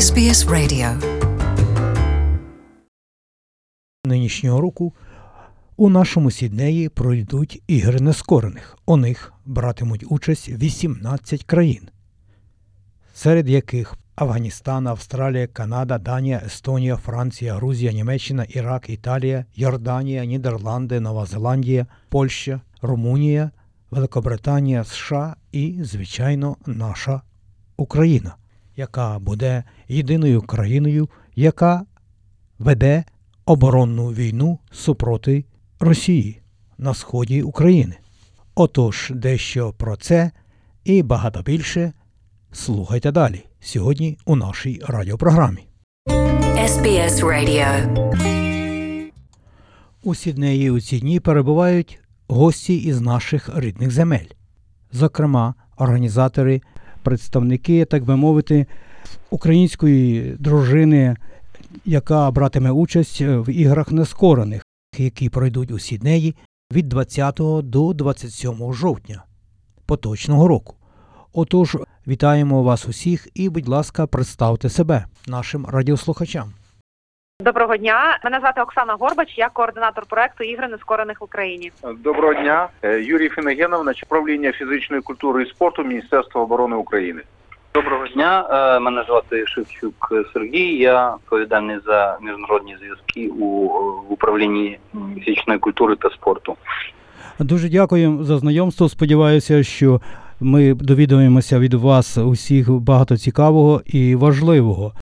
SBS Radio. Нинішнього року у нашому Сіднеї пройдуть ігри нескорених. У них братимуть участь 18 країн, серед яких Афганістан, Австралія, Канада, Данія, Естонія, Франція, Грузія, Німеччина, Ірак, Італія, Йорданія, Нідерланди, Нова Зеландія, Польща, Румунія, Великобританія, США і, звичайно, наша Україна, яка буде єдиною країною, яка веде оборонну війну супроти Росії на сході України. Отож, дещо про це і багато більше слухайте далі, сьогодні у нашій радіопрограмі. SBS Radio. У Сіднеї у ці дні перебувають гості із наших рідних земель. Зокрема, організатори, представники, так би мовити, української дружини, яка братиме участь в іграх нескорених, які пройдуть у Сіднеї від 20 до 27 жовтня поточного року. Отож, вітаємо вас усіх і, будь ласка, представте себе нашим радіослухачам. Доброго дня. Мене звати Оксана Горбач, я координатор проекту «Ігри нескорених в Україні». Доброго дня. Юрій Фіногенов, начальник управління фізичної культури і спорту Міністерства оборони України. Доброго дня. Мене звати Шевчук Сергій. Я відповідальний за міжнародні зв'язки у управлінні фізичної культури та спорту. Дуже дякую за знайомство. Сподіваюся, що ми довідуємося від вас усіх багато цікавого і важливого.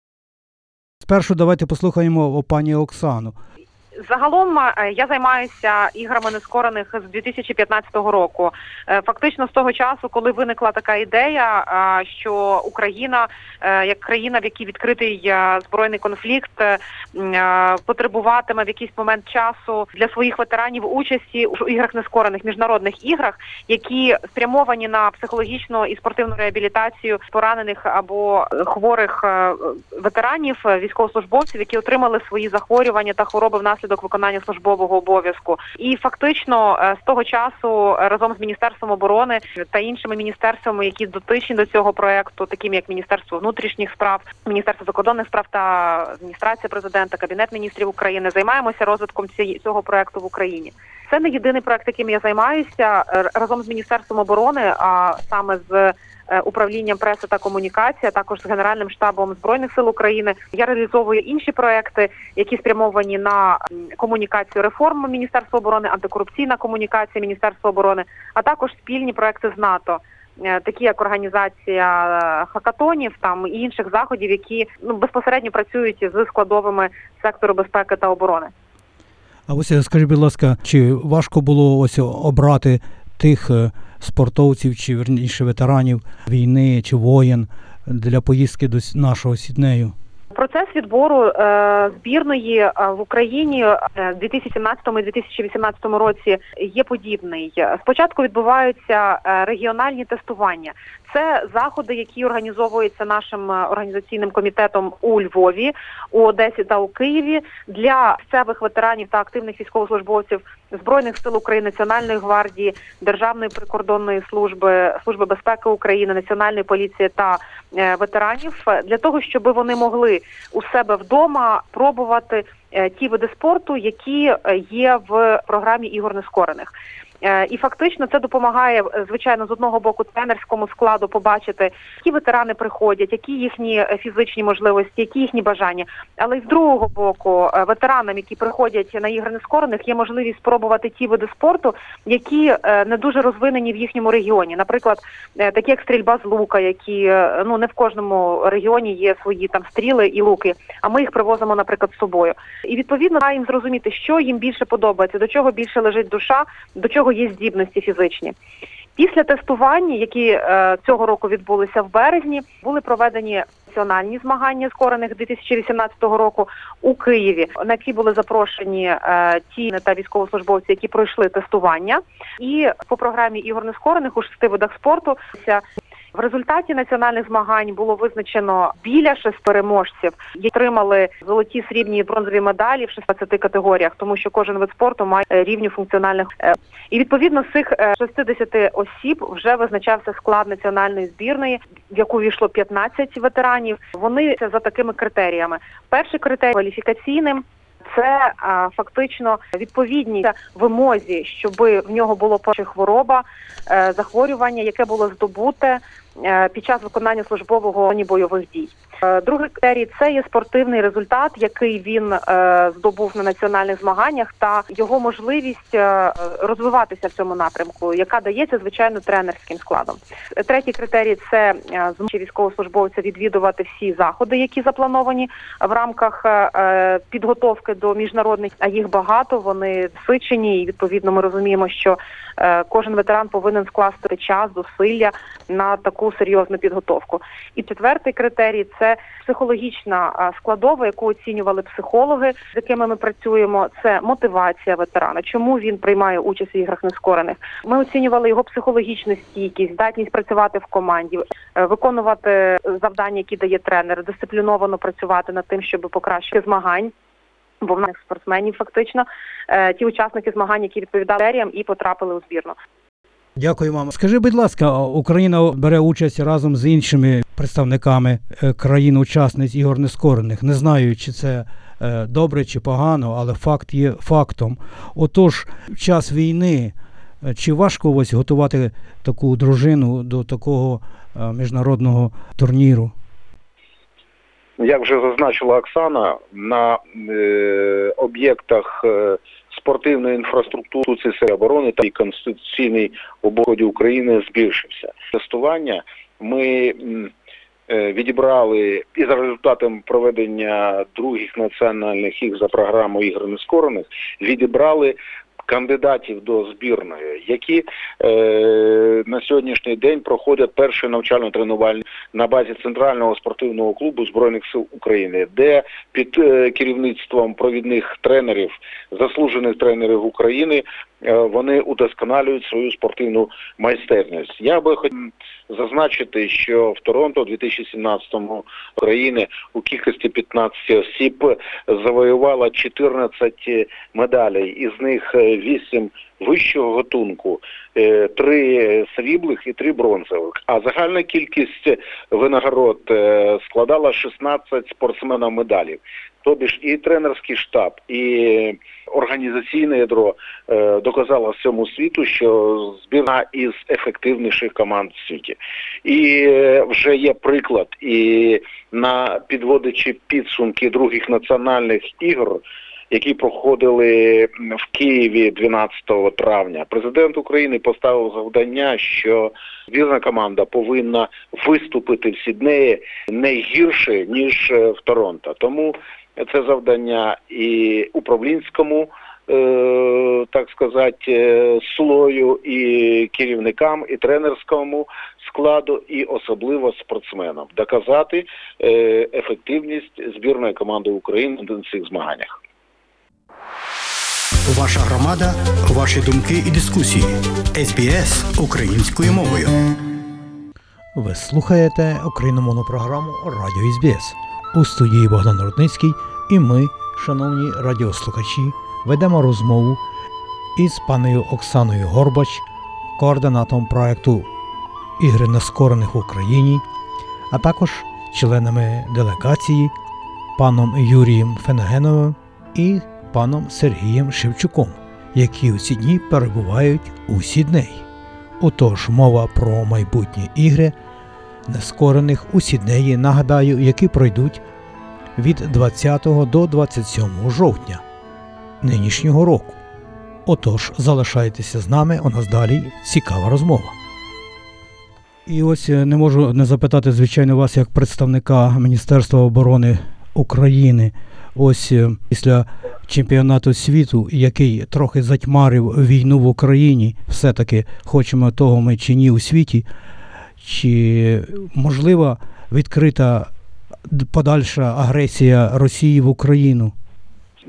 Спершу давайте послухаємо пані Оксану. Загалом я займаюся іграми нескорених з 2015 року. Фактично з того часу, коли виникла така ідея, що Україна, як країна, в якій відкритий збройний конфлікт, потребуватиме в якийсь момент часу для своїх ветеранів участі у іграх нескорених, міжнародних іграх, які спрямовані на психологічну і спортивну реабілітацію поранених або хворих ветеранів, військовослужбовців, які отримали свої захворювання та хвороби внаслідок виконання службового обов'язку. І фактично з того часу разом з Міністерством оборони та іншими міністерствами, які дотичні до цього проекту, такими як Міністерство внутрішніх справ, Міністерство закордонних справ та Адміністрація президента, Кабінет міністрів України, займаємося розвитком цього проекту в Україні. Це не єдиний проект, яким я займаюся. Разом з Міністерством оборони, а саме з управлінням преси та комунікації, а також з Генеральним штабом Збройних сил України. Я реалізовую інші проекти, які спрямовані на комунікацію реформ Міністерства оборони, антикорупційна комунікація Міністерства оборони, а також спільні проекти з НАТО, такі як організація хакатонів там і інших заходів, які безпосередньо працюють з складовими сектору безпеки та оборони. А ось скажіть, будь ласка, чи важко було ось обрати тих спортовців, чи вірніше ветеранів війни чи воєн для поїздки до нашого Сіднею? Процес відбору збірної в Україні в 2017 і 2018 році є подібний. Спочатку відбуваються регіональні тестування. Це заходи, які організовуються нашим організаційним комітетом у Львові, у Одесі та у Києві для місцевих ветеранів та активних військовослужбовців Збройних сил України, Національної гвардії, Державної прикордонної служби, Служби безпеки України, Національної поліції та ветеранів, для того, щоб вони могли у себе вдома пробувати ті види спорту, які є в програмі ігор нескорених. І фактично це допомагає, звичайно, з одного боку тренерському складу побачити, які ветерани приходять, які їхні фізичні можливості, які їхні бажання. Але й з другого боку, ветеранам, які приходять на ігри нескорених, є можливість спробувати ті види спорту, які не дуже розвинені в їхньому регіоні. Наприклад, такі як стрільба з лука, які не в кожному регіоні є свої там стріли і луки, а ми їх привозимо, наприклад, з собою. І відповідно має їм зрозуміти, що їм більше подобається, до чого більше лежить душа, до чого є здібності фізичні. Після тестування, які цього року відбулися в березні, були проведені національні змагання нескорених 2018 року у Києві, на які були запрошені ті та військовослужбовці, які пройшли тестування. І по програмі ігор нескорених у 6 видах спорту В результаті національних змагань було визначено біля 6 переможців, які отримали золоті, срібні і бронзові медалі в 16 категоріях, тому що кожен вид спорту має рівні функціональних. І відповідно з цих 60 осіб вже визначався склад національної збірної, в яку війшло 15 ветеранів. Вони за такими критеріями. Перший критерій кваліфікаційним. Це фактично відповідність вимозі, щоб в нього було хвороба, захворювання, яке було здобуте під час виконання службового бойових дій. Другий критерій – це є спортивний результат, який він здобув на національних змаганнях, та його можливість розвиватися в цьому напрямку, яка дається, звичайно, тренерським складом. Третій критерій – це змушення військовослужбовця відвідувати всі заходи, які заплановані в рамках підготовки до міжнародних, а їх багато, вони насичені, і відповідно ми розуміємо, що кожен ветеран повинен скласти час, зусилля на таку серйозну підготовку. І четвертий критерій – це психологічна складова, яку оцінювали психологи, з якими ми працюємо. Це мотивація ветерана. Чому він приймає участь в іграх нескорених? Ми оцінювали його психологічну стійкість, здатність працювати в команді, виконувати завдання, які дає тренер, дисципліновано працювати над тим, щоб покращити змагань. Бо в нас спортсменів фактично ті учасники змагань, які відповідали критеріям і потрапили у збірну. Дякую, мама. Скажи, будь ласка, Україна бере участь разом з іншими представниками країн-учасниць ігор нескорених. Не знаю, чи це добре чи погано, але факт є фактом. Отож, в час війни, чи важко ось готувати таку дружину до такого міжнародного турніру? Як вже зазначила Оксана, на об'єктах спортивної інфраструктури Сил оборони та і конституційний обов'язок України збільшився. Тестування ми відібрали і за результатом проведення других національних ігор за програмою ігор нескорених відібрали кандидатів до збірної, які на сьогоднішній день проходять перші навчально-тренувальні на базі Центрального спортивного клубу Збройних сил України, де під керівництвом провідних тренерів, заслужених тренерів України, вони удосконалюють свою спортивну майстерність. Я би хотів зазначити, що в Торонто у 2017-му Україна у кількості 15 осіб завоювала 14 медалей, із них 8 вищого гатунку, 3 срібних і 3 бронзових. А загальна кількість винагород складала 16 спортсменів медалів. Тобі ж і тренерський штаб, і організаційне ядро доказало всьому світу, що збірна із ефективніших команд в світі. І вже є приклад, і підводячи підсумки других національних ігор, які проходили в Києві 12 травня, президент України поставив завдання, що збірна команда повинна виступити в Сіднеї не гірше, ніж в Торонто. Тому це завдання і управлінському, так сказати, слою, і керівникам, і тренерському складу, і особливо спортсменам. Доказати ефективність збірної команди України на цих змаганнях. Ваша громада, ваші думки і дискусії. СБС українською мовою. Ви слухаєте україномовну програму Радіо СБС. У студії Богдан Рудницький і ми, шановні радіослухачі, ведемо розмову із паною Оксаною Горбач, координатором проєкту «Ігри нескорених в Україні», а також членами делегації паном Юрієм Фенегеновим і паном Сергієм Шевчуком, які у ці дні перебувають у Сіднеї. Отож, мова про майбутні ігри нескорених у Сіднеї, нагадаю, які пройдуть від 20 до 27 жовтня нинішнього року. Отож, залишайтеся з нами, у нас далі цікава розмова. І ось не можу не запитати, звичайно, вас як представника Міністерства оборони України. Ось після чемпіонату світу, який трохи затьмарив війну в Україні, все-таки хочемо того ми чи ні у світі, чи можлива відкрита подальша агресія Росії в Україну?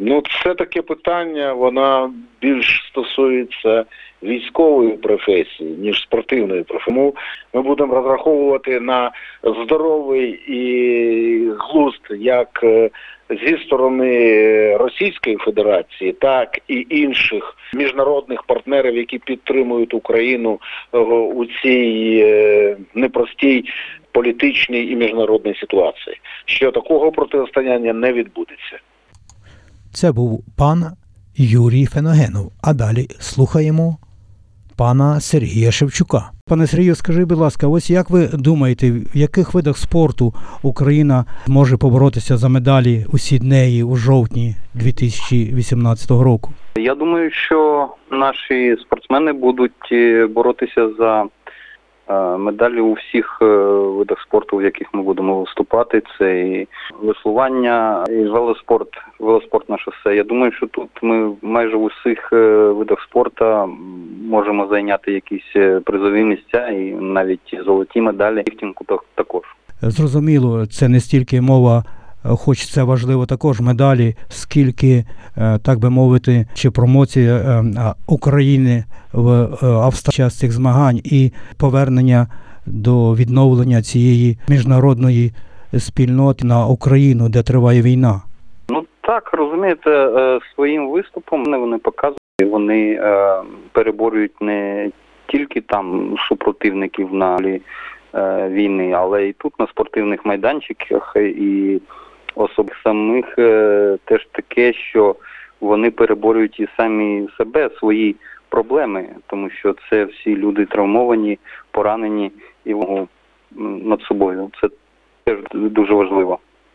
Це таке питання, вона більш стосується військової професії, ніж спортивної професії. Тому ми будемо розраховувати на здоровий і глузд як зі сторони Російської Федерації, так і інших міжнародних партнерів, які підтримують Україну у цій непростій політичній і міжнародній ситуації. Що такого протистояння не відбудеться. Це був пан Юрій Феногенов. А далі слухаємо пана Сергія Шевчука. Пане Сергію, скажи, будь ласка, ось як ви думаєте, в яких видах спорту Україна може поборотися за медалі у Сіднеї у жовтні 2018 року? Я думаю, що наші спортсмени будуть боротися за медалі у всіх видах спорту, в яких ми будемо виступати. Це і веслування, і велоспорт на шосе. Я думаю, що тут ми майже в усіх видах спорту можемо зайняти якісь призові місця і навіть золоті медалі. Ліфтингу також. Зрозуміло, це не стільки мова, хоч це важливо також, медалі, скільки, так би мовити, чи промоція України в час цих змагань і повернення до відновлення цієї міжнародної спільноти на Україну, де триває війна. Так, розумієте, своїм виступом вони показують, вони переборюють не тільки там супротивників на війни, але і тут на спортивних майданчиках, і особливо самих теж таке, що вони переборюють і самі себе, свої проблеми, тому що це всі люди травмовані, поранені і над собою. Це теж дуже важливо.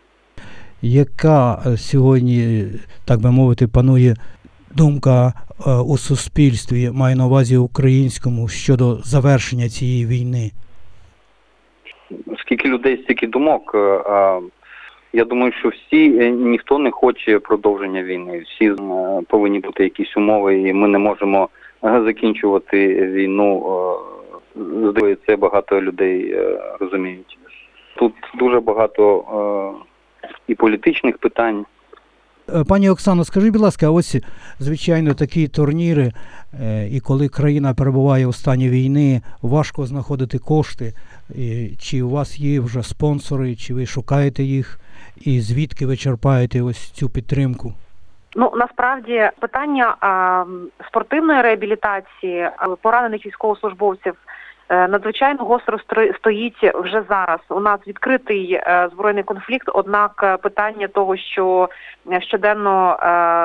Яка сьогодні, так би мовити, панує думка у суспільстві, маю на увазі українському, щодо завершення цієї війни? Скільки людей, стільки думок. Я думаю, що ніхто не хоче продовження війни. Всі повинні бути якісь умови, і ми не можемо закінчувати війну. Це багато людей розуміють. Тут дуже багато і політичних питань. Пані Оксано, скажіть, будь ласка, ось, звичайно, такі турніри, і коли країна перебуває у стані війни, важко знаходити кошти. Чи у вас є вже спонсори, чи ви шукаєте їх, і звідки ви черпаєте ось цю підтримку? Насправді, питання спортивної реабілітації поранених військовослужбовців надзвичайно гостро стоїть вже зараз. У нас відкритий збройний конфлікт, однак питання того, що щоденно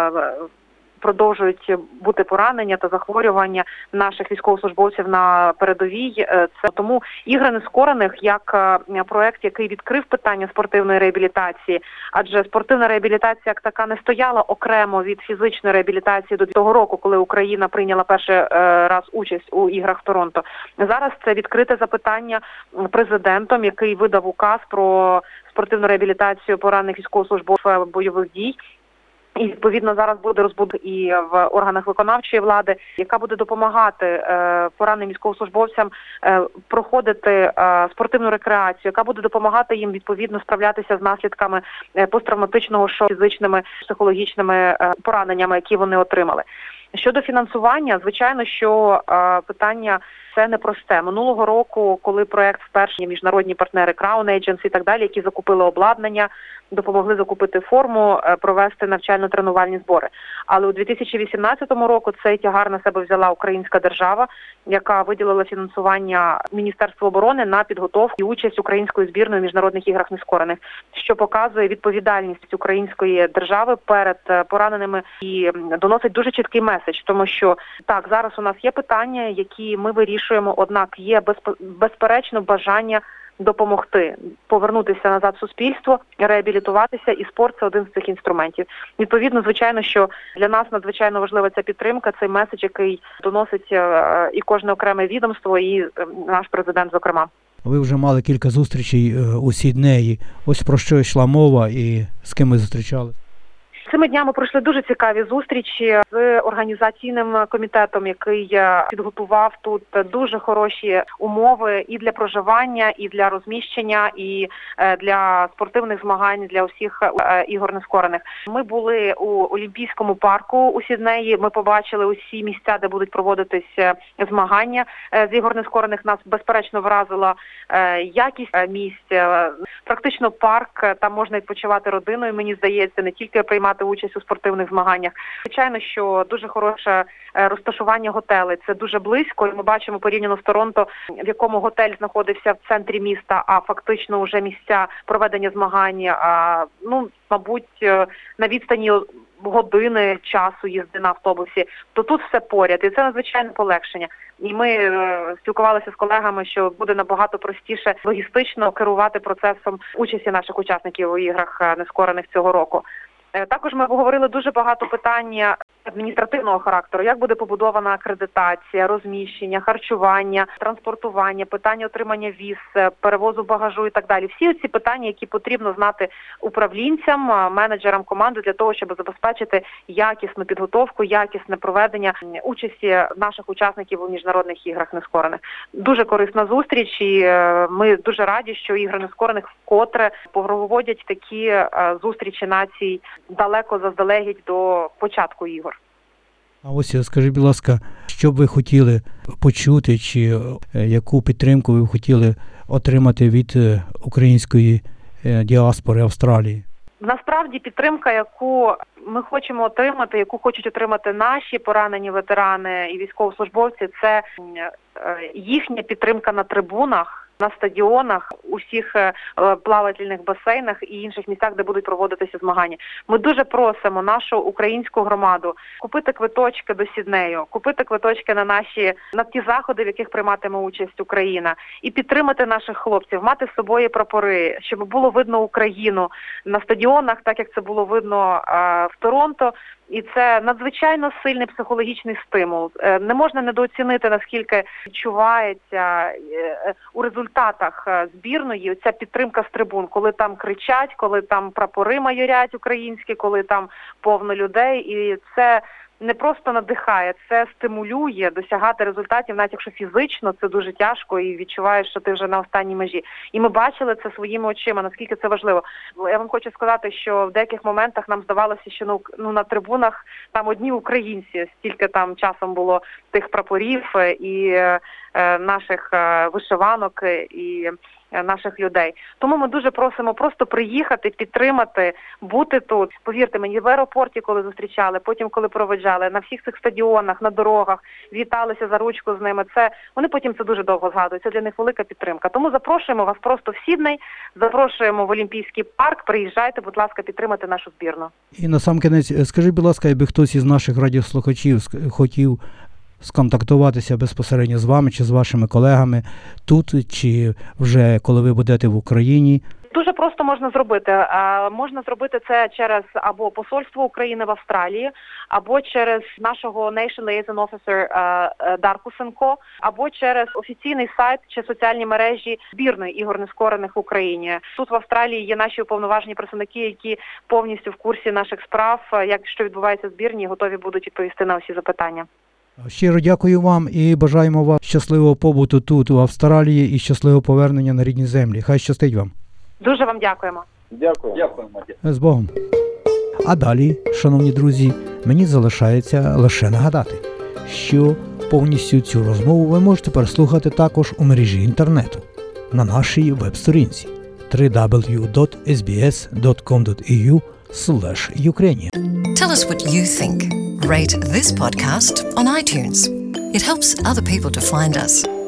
продовжують бути поранення та захворювання наших військовослужбовців на передовій. Це тому ігри нескорених як проект, який відкрив питання спортивної реабілітації, адже спортивна реабілітація як така не стояла окремо від фізичної реабілітації до того року, коли Україна прийняла перший раз участь у іграх в Торонто. Зараз це відкрите запитання президентом, який видав указ про спортивну реабілітацію поранених військовослужбовців бойових дій. І, відповідно, зараз буде розбудова і в органах виконавчої влади, яка буде допомагати пораненим військовослужбовцям проходити спортивну рекреацію, яка буде допомагати їм, відповідно, справлятися з наслідками посттравматичного шоку, фізичними, психологічними пораненнями, які вони отримали. Щодо фінансування, звичайно, що питання це непросте. Минулого року, коли проект вперше міжнародні партнери Crown Agency і так далі, які закупили обладнання, допомогли закупити форму, провести навчально-тренувальні збори. Але у 2018 року цей тягар на себе взяла українська держава, яка виділила фінансування Міністерству оборони на підготовку і участь української збірної в міжнародних іграх нескорених, що показує відповідальність української держави перед пораненими і доносить дуже чіткий меседж, тому що так, зараз у нас є питання, які ми вирішуємо, однак є безперечно бажання допомогти повернутися назад в суспільство, реабілітуватися, і спорт – це один з цих інструментів. Відповідно, звичайно, що для нас надзвичайно важлива ця підтримка, цей меседж, який доносить і кожне окреме відомство, і наш президент, зокрема. Ви вже мали кілька зустрічей у Сіднеї. Ось про що йшла мова і з ким ви зустрічали? Цими днями пройшли дуже цікаві зустрічі з організаційним комітетом, який підготував тут дуже хороші умови і для проживання, і для розміщення, і для спортивних змагань для усіх ігор нескорених. Ми були у Олімпійському парку у Сіднеї, ми побачили усі місця, де будуть проводитись змагання з ігор нескорених. Нас безперечно вразила якість місць. Практично парк, там можна відпочивати родиною, мені здається, не тільки приймати участь у спортивних змаганнях. Звичайно, що дуже хороше розташування готелей. Це дуже близько, і ми бачимо порівняно з Торонто, в якому готель знаходився в центрі міста, а фактично вже місця проведення змагань, мабуть, на відстані години часу їзди на автобусі, то тут все поряд. І це надзвичайне полегшення. І ми спілкувалися з колегами, що буде набагато простіше логістично керувати процесом участі наших учасників у іграх нескорених цього року. Також ми обговорили дуже багато питань адміністративного характеру. Як буде побудована акредитація, розміщення, харчування, транспортування, питання отримання віз, перевозу багажу і так далі. Всі ці питання, які потрібно знати управлінцям, менеджерам команди для того, щоб забезпечити якісну підготовку, якісне проведення участі наших учасників у міжнародних іграх нескорених. Дуже корисна зустріч, і ми дуже раді, що ігри нескорених вкотре проводять такі зустрічі націй далеко заздалегідь до початку ігор. А ось скажіть, будь ласка, що б ви хотіли почути, чи яку підтримку ви хотіли отримати від української діаспори Австралії? Насправді підтримка, яку ми хочемо отримати, яку хочуть отримати наші поранені ветерани і військовослужбовці, це їхня підтримка на трибунах, на стадіонах, усіх плавательних басейнах і інших місцях, де будуть проводитися змагання. Ми дуже просимо нашу українську громаду купити квиточки до Сіднею, купити квиточки на ті заходи, в яких прийматиме участь Україна, і підтримати наших хлопців, мати з собою прапори, щоб було видно Україну на стадіонах, так як це було видно в Торонто. І це надзвичайно сильний психологічний стимул. Не можна недооцінити, наскільки відчувається у результатах збірної ця підтримка з трибун, коли там кричать, коли там прапори майорять українські, коли там повно людей. І це не просто надихає, це стимулює досягати результатів, навіть якщо фізично це дуже тяжко і відчуваєш, що ти вже на останній межі. І ми бачили це своїми очима, наскільки це важливо. Я вам хочу сказати, що в деяких моментах нам здавалося, що на трибунах там одні українці, стільки там часом було тих прапорів і наших вишиванок і наших людей. Тому ми дуже просимо просто приїхати, підтримати, бути тут. Повірте мені, в аеропорті, коли зустрічали, потім, коли проведжали, на всіх цих стадіонах, на дорогах, віталися за ручку з ними. Вони потім це дуже довго згадують. Це для них велика підтримка. Тому запрошуємо вас просто в Сідней, запрошуємо в Олімпійський парк. Приїжджайте, будь ласка, підтримати нашу збірну. І насамкінець, скажіть, будь ласка, якби хтось із наших радіослухачів хотів сконтактуватися безпосередньо з вами чи з вашими колегами тут, чи вже коли ви будете в Україні? Дуже просто можна зробити. Можна зробити це через або посольство України в Австралії, або через нашого Nation Liaison Officer Дарку Сенко, або через офіційний сайт чи соціальні мережі збірної ігор нескорених в Україні. Тут в Австралії є наші уповноважені представники, які повністю в курсі наших справ, як що відбувається в збірні, і готові будуть відповісти на усі запитання. Щиро дякую вам і бажаємо вам щасливого побуту тут, у Австралії, і щасливого повернення на рідні землі. Хай щастить вам. Дуже вам дякуємо. Дякуємо. З Богом. А далі, шановні друзі, мені залишається лише нагадати, що повністю цю розмову ви можете переслухати також у мережі інтернету на нашій веб-сторінці www.sbs.com.au/Ukrainian. Tell us what you think. Rate this podcast on iTunes. It helps other people to find us.